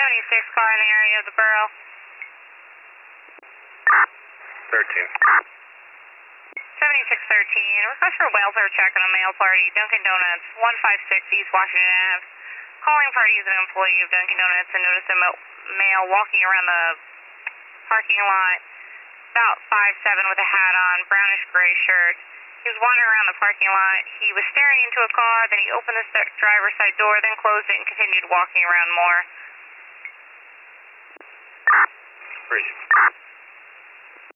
76 car in the area of the borough. 13. 7613, request for welfare check on a male party, Dunkin' Donuts, 156 East Washington Ave. Calling party is an employee of Dunkin' Donuts and noticed a male walking around the parking lot, about 5'7" with a hat on, brownish gray shirt. He was wandering around the parking lot. He was staring into a car, then he opened the driver's side door, then closed it and continued walking around more. Breeze.